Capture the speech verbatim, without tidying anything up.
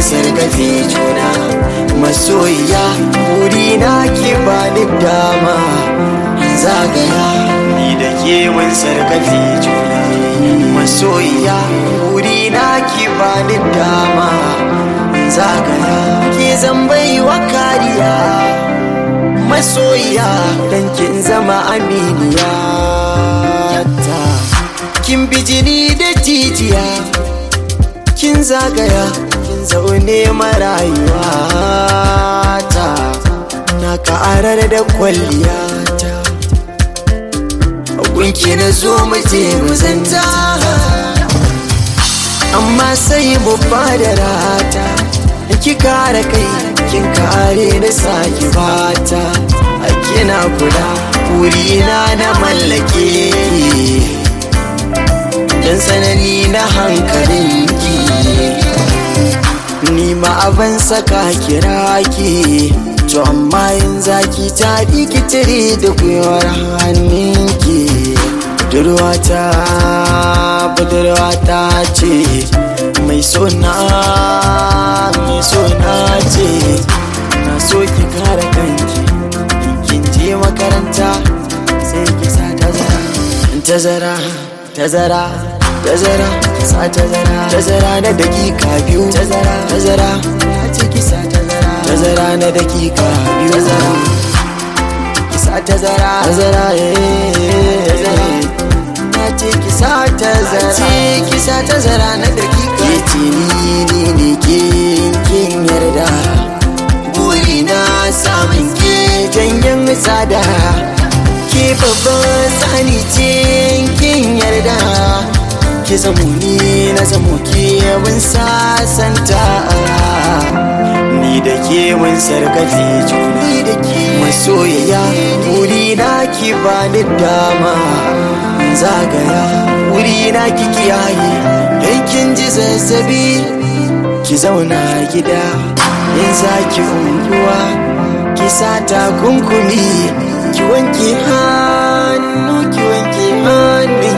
sargafe juna masoyiya burina ki bani dama zagaya ni da ke mun sargafe juna masoyiya burina ki bani dama zagaya ki zan baiwa kariya masoyiya dan kin zama aminiya ta kin bijini da jijiya kin zagaya kin zaune marayuwa ta na karar da kwalliya ta gunki na zo mu je mu zanta amma sai mu bada rata ki kare kai kin kare da saki bata a kina kula wurina na mallake dan sanani na hankalinki ni ma abin saka kira ki to amma yin zaki ta dikitire da gwiwar hannunki budurwata budurwata ce mai sona mai sona ce na so ki kare kanki kin je makaranta sai ki sa tazara tazara tazara tazara sa tazara tazara na dakika biyu tazara tazara na ce ki sa tazara tazara na dakika biyu tazara ki sa tazara tazara eh na ce ki sa tazara ce ki sa tazara na dakika ce ni ni ne ke kin yarda burina samun ke janyen tsada ke babban sani ce kin yarda ki zamo ni na zamo ke mun sasanta ni da ke mun sarkafe juna da ke masoyiya burina ki bani dama zagaya wurina ki kiyaye dan kin ji zazzabi ki zauna gida in zaki unguwa ki sata kunkumi ki wanke hannu ki wanke hannu